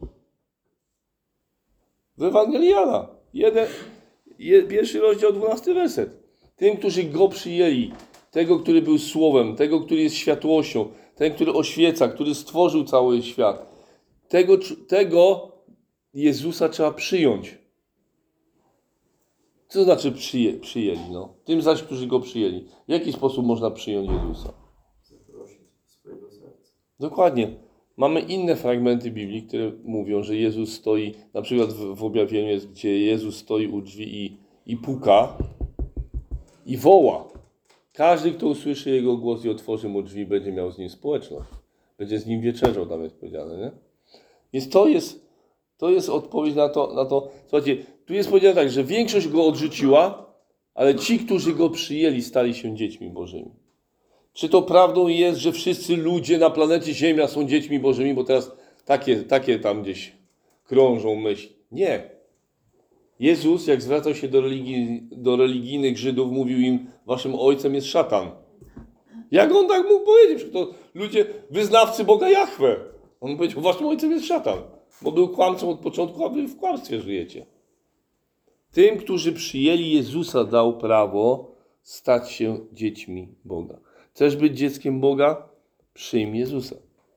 W Ewangelii Jana. Jeden, je, pierwszy rozdział, dwunasty werset. Tym, którzy Go przyjęli, tego, który był Słowem, tego, który jest światłością, ten, który oświeca, który stworzył cały świat. Tego, tego Jezusa trzeba przyjąć. Co to znaczy przyję, przyjęli? No? Tym zaś, którzy Go przyjęli. W jaki sposób można przyjąć Jezusa? Zaprosić do swojego serca. Dokładnie. Mamy inne fragmenty Biblii, które mówią, że Jezus stoi, na przykład w, w objawieniu jest, gdzie Jezus stoi u drzwi i, i puka i woła. Każdy, kto usłyszy Jego głos i otworzy Mu drzwi, będzie miał z Nim społeczność. Będzie z Nim wieczerzał, tam jest powiedziane, nie? Więc to jest, to jest odpowiedź na to, na to. Słuchajcie, tu jest powiedziane tak, że większość Go odrzuciła, ale ci, którzy Go przyjęli, stali się dziećmi Bożymi. Czy to prawdą jest, że wszyscy ludzie na planecie Ziemia są dziećmi Bożymi, bo teraz takie, takie tam gdzieś krążą myśli? Nie. Jezus, jak zwracał się do, religii, do religijnych Żydów, mówił im, waszym ojcem jest szatan. Jak on tak mógł powiedzieć? Że to ludzie, wyznawcy Boga Jahwe. On powiedział, waszym ojcem jest szatan, bo był kłamcą od początku, a wy w kłamstwie żyjecie. Tym, którzy przyjęli Jezusa, dał prawo stać się dziećmi Boga. Chcesz być dzieckiem Boga? Przyjmij Jezusa.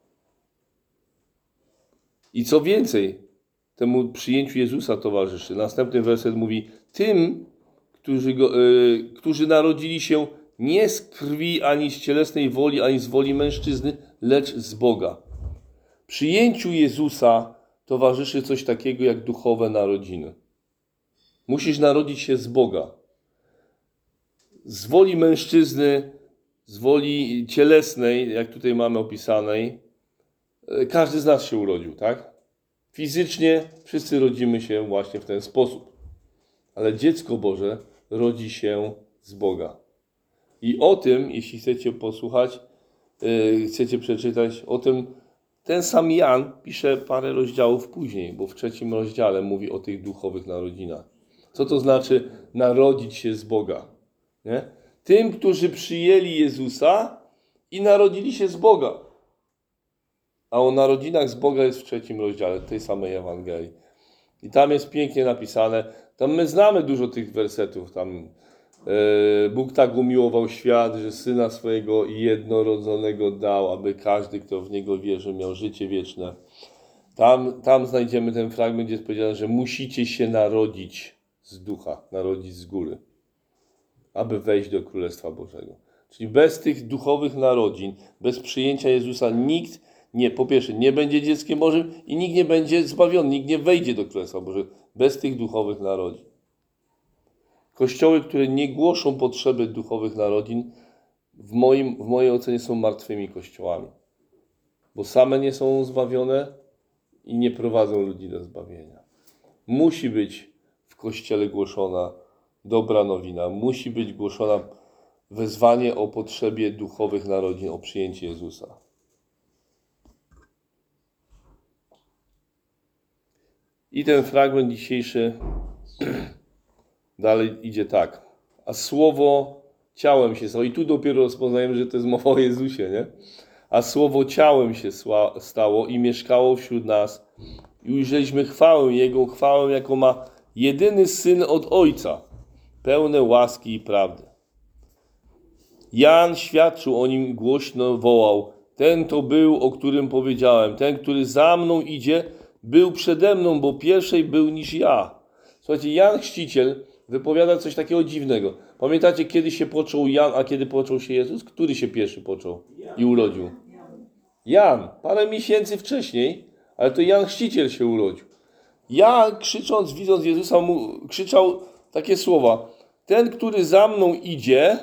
I co więcej, temu przyjęciu Jezusa towarzyszy. Następny werset mówi, tym, którzy, go, yy, którzy narodzili się nie z krwi, ani z cielesnej woli, ani z woli mężczyzny, lecz z Boga. Przyjęciu Jezusa towarzyszy coś takiego jak duchowe narodziny. Musisz narodzić się z Boga. Z woli mężczyzny, z woli cielesnej, jak tutaj mamy opisanej, każdy z nas się urodził, tak? Fizycznie wszyscy rodzimy się właśnie w ten sposób. Ale dziecko Boże rodzi się z Boga. I o tym, jeśli chcecie posłuchać, yy, chcecie przeczytać, o tym ten sam Jan pisze parę rozdziałów później, bo w trzecim rozdziale mówi o tych duchowych narodzinach. Co to znaczy narodzić się z Boga? Nie? Tym, którzy przyjęli Jezusa i narodzili się z Boga. A o narodzinach z Boga jest w trzecim rozdziale tej samej Ewangelii. I tam jest pięknie napisane. Tam my znamy dużo tych wersetów. Tam e, Bóg tak umiłował świat, że Syna swojego jednorodzonego dał, aby każdy, kto w Niego wierzy, miał życie wieczne. Tam, tam znajdziemy ten fragment, gdzie jest powiedziane, że musicie się narodzić z ducha, narodzić z góry, aby wejść do Królestwa Bożego. Czyli bez tych duchowych narodzin, bez przyjęcia Jezusa nikt nie, po pierwsze, nie będzie dzieckiem Bożym i nikt nie będzie zbawiony, nikt nie wejdzie do Królestwa Bożego bez tych duchowych narodzin. Kościoły, które nie głoszą potrzeby duchowych narodzin, w, moim, w mojej ocenie są martwymi kościołami, bo same nie są zbawione i nie prowadzą ludzi do zbawienia. Musi być w Kościele głoszona dobra nowina, musi być głoszona wezwanie o potrzebie duchowych narodzin, o przyjęcie Jezusa. I ten fragment dzisiejszy dalej idzie tak. A słowo ciałem się stało. I tu dopiero rozpoznajemy, że to jest mowa o Jezusie, nie? A słowo ciałem się stało i mieszkało wśród nas. I ujrzeliśmy chwałę Jego, chwałę, jaką ma jedyny Syn od Ojca, pełne łaski i prawdy. Jan świadczył o Nim, głośno wołał: ten to był, o którym powiedziałem, ten, który za mną idzie, był przede mną, bo pierwszej był niż ja. Słuchajcie, Jan Chrzciciel wypowiada coś takiego dziwnego. Pamiętacie, kiedy się począł Jan, a kiedy począł się Jezus? Który się pierwszy począł i urodził? Jan, parę miesięcy wcześniej, ale to Jan Chrzciciel się urodził. Jan, krzycząc, widząc Jezusa, mu krzyczał takie słowa: ten, który za mną idzie,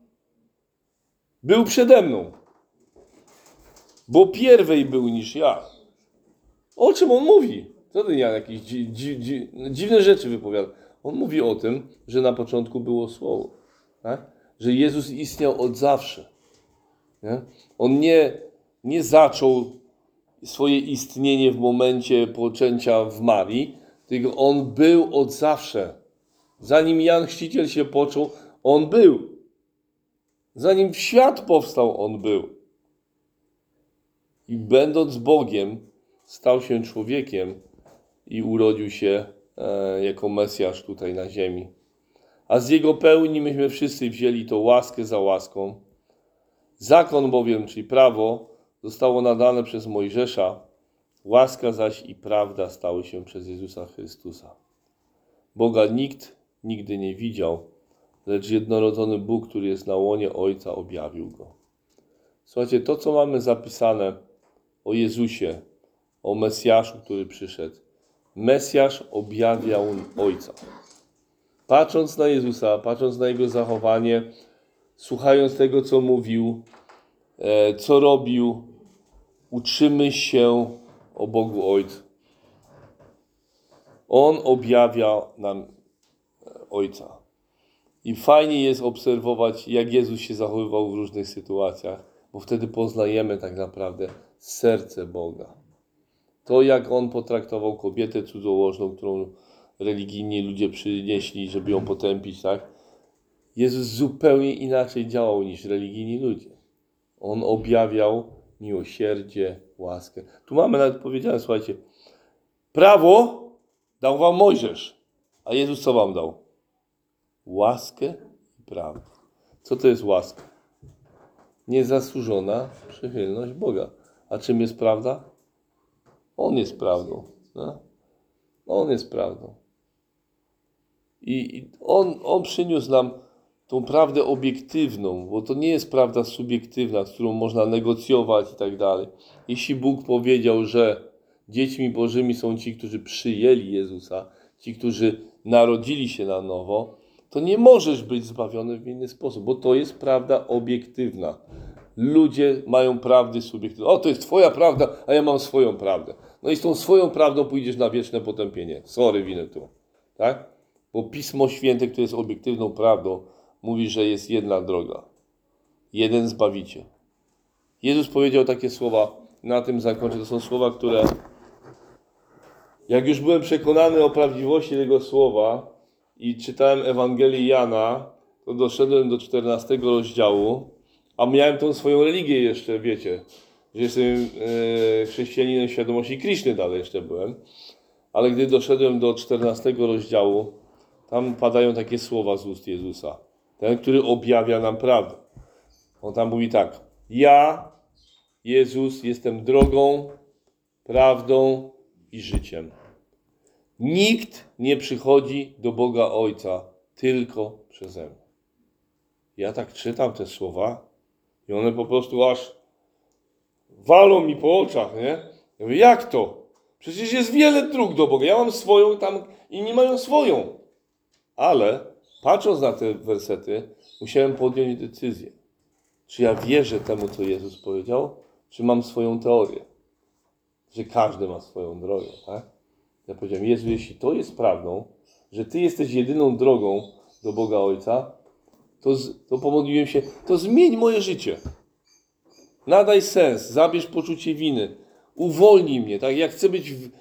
był przede mną, bo pierwej był niż ja. O czym on mówi? Co ten Jan jakieś dzi, dzi, dzi, dziwne rzeczy wypowiada? On mówi o tym, że na początku było Słowo. Tak? Że Jezus istniał od zawsze. Nie? On nie, nie zaczął swoje istnienie w momencie poczęcia w Marii, tylko On był od zawsze. Zanim Jan Chrzciciel się począł, On był. Zanim świat powstał, On był. I będąc Bogiem, stał się człowiekiem i urodził się e, jako Mesjasz tutaj na ziemi. A z Jego pełni myśmy wszyscy wzięli to łaskę za łaską. Zakon bowiem, czyli prawo, zostało nadane przez Mojżesza, łaska zaś i prawda stały się przez Jezusa Chrystusa. Boga nikt nigdy nie widział, lecz jednorodzony Bóg, który jest na łonie Ojca, objawił Go. Słuchajcie, to co mamy zapisane o Jezusie, o Mesjaszu, który przyszedł. Mesjasz objawiał Ojca. Patrząc na Jezusa, patrząc na Jego zachowanie, słuchając tego, co mówił, e, co robił, uczymy się o Bogu Ojcu. On objawia nam Ojca. I fajnie jest obserwować, jak Jezus się zachowywał w różnych sytuacjach, bo wtedy poznajemy tak naprawdę serce Boga. To, jak On potraktował kobietę cudzołożną, którą religijni ludzie przynieśli, żeby ją potępić, tak? Jezus zupełnie inaczej działał niż religijni ludzie. On objawiał miłosierdzie, łaskę. Tu mamy nawet powiedziane, słuchajcie, prawo dał wam Mojżesz, a Jezus co wam dał? Łaskę i prawdę. Co to jest łaska? Niezasłużona przychylność Boga. A czym jest prawda? On jest prawdą. No? On jest prawdą. I, i on, on przyniósł nam tą prawdę obiektywną, bo to nie jest prawda subiektywna, z którą można negocjować i tak dalej. Jeśli Bóg powiedział, że dziećmi Bożymi są ci, którzy przyjęli Jezusa, ci, którzy narodzili się na nowo, to nie możesz być zbawiony w inny sposób, bo to jest prawda obiektywna. Ludzie mają prawdy subiektywne. O, to jest twoja prawda, a ja mam swoją prawdę. No i z tą swoją prawdą pójdziesz na wieczne potępienie. Sorry, winę tu. Tak? Bo Pismo Święte, które jest obiektywną prawdą, mówi, że jest jedna droga. Jeden Zbawiciel. Jezus powiedział takie słowa, na tym zakończę. To są słowa, które jak już byłem przekonany o prawdziwości tego słowa i czytałem Ewangelię Jana, to doszedłem do czternastego rozdziału, a miałem tą swoją religię jeszcze, wiecie, że jestem e, chrześcijaninem świadomości Kryszny dalej jeszcze byłem, ale gdy doszedłem do czternastego rozdziału, tam padają takie słowa z ust Jezusa, ten, który objawia nam prawdę. On tam mówi tak: ja, Jezus, jestem drogą, prawdą i życiem. Nikt nie przychodzi do Boga Ojca tylko przeze mnie. Ja tak czytam te słowa i one po prostu aż walą mi po oczach, nie? Ja mówię, jak to? Przecież jest wiele dróg do Boga. Ja mam swoją, tam inni mają swoją. Ale patrząc na te wersety, musiałem podjąć decyzję. Czy ja wierzę temu, co Jezus powiedział, czy mam swoją teorię? Że każdy ma swoją drogę, tak? Ja powiedziałem, Jezu, jeśli to jest prawdą, że Ty jesteś jedyną drogą do Boga Ojca, to, z, to pomodliłem się, to zmień moje życie. Nadaj sens, zabierz poczucie winy, uwolnij mnie, tak? Ja chcę być w,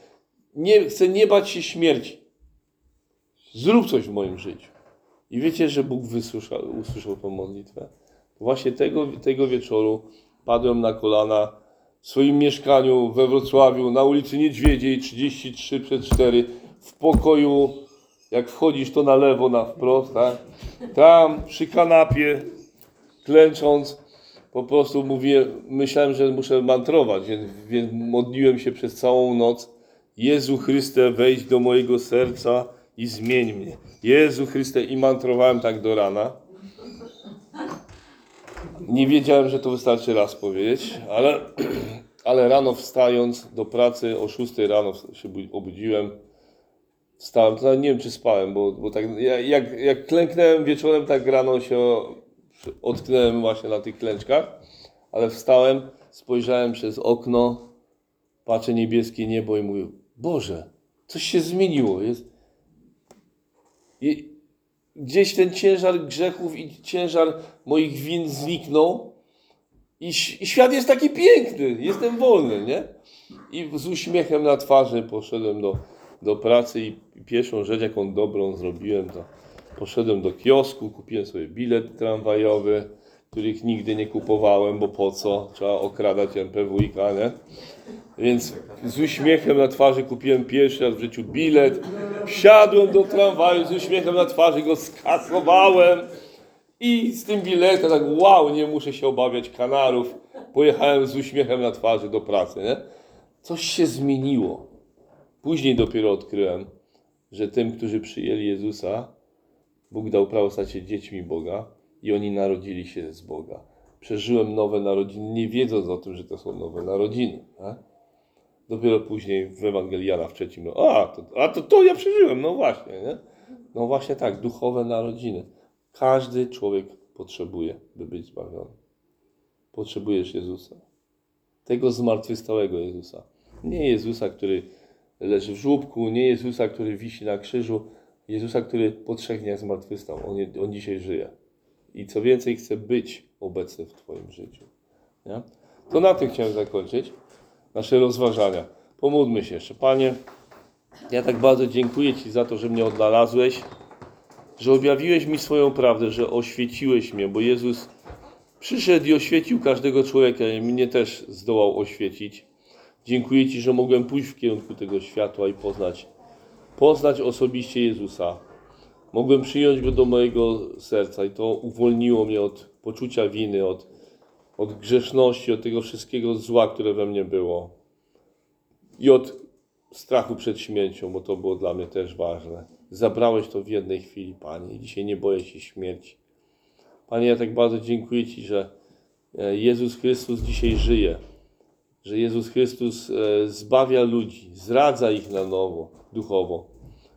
nie, chcę nie bać się śmierci. Zrób coś w moim życiu. I wiecie, że Bóg wysłyszał, usłyszał tę modlitwę. Właśnie tego, tego wieczoru padłem na kolana w swoim mieszkaniu we Wrocławiu na ulicy Niedźwiedziej trzydzieści trzy przez cztery w pokoju, jak wchodzisz to na lewo, na wprost, tak? Tam przy kanapie klęcząc po prostu mówię, myślałem, że muszę mantrować, więc, więc modliłem się przez całą noc. Jezu Chryste, wejdź do mojego serca i zmień mnie. Jezu Chryste, i mantrowałem tak do rana. Nie wiedziałem, że to wystarczy raz powiedzieć, ale, ale rano wstając do pracy, o szóstej rano się obudziłem, wstałem, to nawet nie wiem, czy spałem, bo, bo tak, jak, jak klęknąłem wieczorem, tak rano się otknąłem właśnie na tych klęczkach, ale wstałem, spojrzałem przez okno, patrzę niebieskie niebo i mówię, Boże, coś się zmieniło, jest... I gdzieś ten ciężar grzechów i ciężar moich win zniknął i, i świat jest taki piękny, jestem wolny, nie? I z uśmiechem na twarzy poszedłem do, do pracy i pierwszą rzecz, jaką dobrą zrobiłem, to poszedłem do kiosku, kupiłem sobie bilet tramwajowy, których nigdy nie kupowałem, bo po co? Trzeba okradać en pe wu i ka, nie? Więc z uśmiechem na twarzy kupiłem pierwszy raz w życiu bilet, wsiadłem do tramwaju, z uśmiechem na twarzy go skasowałem i z tym biletem tak wow, nie muszę się obawiać kanarów. Pojechałem z uśmiechem na twarzy do pracy, nie? Coś się zmieniło. Później dopiero odkryłem, że tym, którzy przyjęli Jezusa, Bóg dał prawo stać się dziećmi Boga i oni narodzili się z Boga. Przeżyłem nowe narodziny, nie wiedząc o tym, że to są nowe narodziny. Tak? Dopiero później w Ewangelii Jana w trzecim, no, a, to, a to, to ja przeżyłem, no właśnie. Nie? No właśnie tak, duchowe narodziny. Każdy człowiek potrzebuje, by być zbawiony. Potrzebujesz Jezusa. Tego zmartwychwstałego Jezusa. Nie Jezusa, który leży w żłóbku, nie Jezusa, który wisi na krzyżu, Jezusa, który po trzech dniach zmartwychwstał. On, on dzisiaj żyje. I co więcej, chce być obecny w Twoim życiu. Nie? To na tym chciałem zakończyć nasze rozważania. Pomódlmy się jeszcze. Panie, ja tak bardzo dziękuję Ci za to, że mnie odnalazłeś, że objawiłeś mi swoją prawdę, że oświeciłeś mnie, bo Jezus przyszedł i oświecił każdego człowieka i mnie też zdołał oświecić. Dziękuję Ci, że mogłem pójść w kierunku tego światła i poznać, poznać osobiście Jezusa. Mogłem przyjąć Go do mojego serca i to uwolniło mnie od poczucia winy, od, od grzeszności, od tego wszystkiego zła, które we mnie było. I od strachu przed śmiercią, bo to było dla mnie też ważne. Zabrałeś to w jednej chwili, Panie. I dzisiaj nie boję się śmierci. Panie, ja tak bardzo dziękuję Ci, że Jezus Chrystus dzisiaj żyje. Że Jezus Chrystus zbawia ludzi, zradza ich na nowo, duchowo.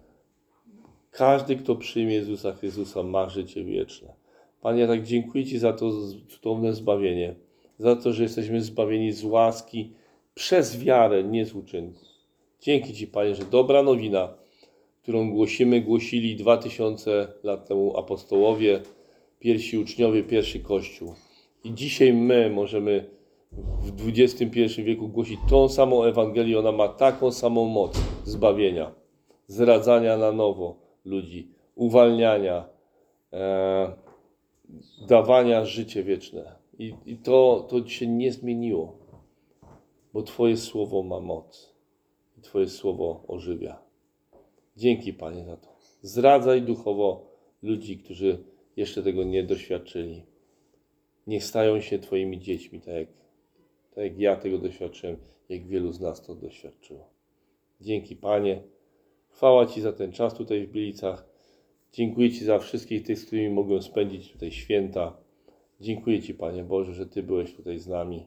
Każdy, kto przyjmie Jezusa Chrystusa, ma życie wieczne. Panie, ja tak dziękuję Ci za to cudowne zbawienie. Za to, że jesteśmy zbawieni z łaski przez wiarę, nie z uczynków. Dzięki Ci, Panie, że dobra nowina, którą głosimy, głosili dwa tysiące lat temu apostołowie, pierwsi uczniowie, pierwszy Kościół. I dzisiaj my możemy w dwudziestym pierwszym wieku głosić tą samą Ewangelię. Ona ma taką samą moc zbawienia, zradzania na nowo ludzi, uwalniania, e, dawania życie wieczne. I, i to, to się nie zmieniło, bo Twoje słowo ma moc. I Twoje słowo ożywia. Dzięki, Panie, za to. Zradzaj duchowo ludzi, którzy jeszcze tego nie doświadczyli. Niech stają się Twoimi dziećmi, tak jak, tak jak ja tego doświadczyłem, jak wielu z nas to doświadczyło. Dzięki, Panie. Chwała Ci za ten czas tutaj w Bielicach. Dziękuję Ci za wszystkich tych, z którymi mogłem spędzić tutaj święta. Dziękuję Ci, Panie Boże, że Ty byłeś tutaj z nami.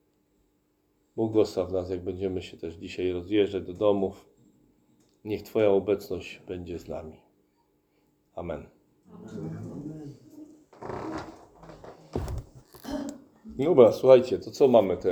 Błogosław nas, jak będziemy się też dzisiaj rozjeżdżać do domów. Niech Twoja obecność będzie z nami. Amen. Dobra, słuchajcie, to co mamy teraz?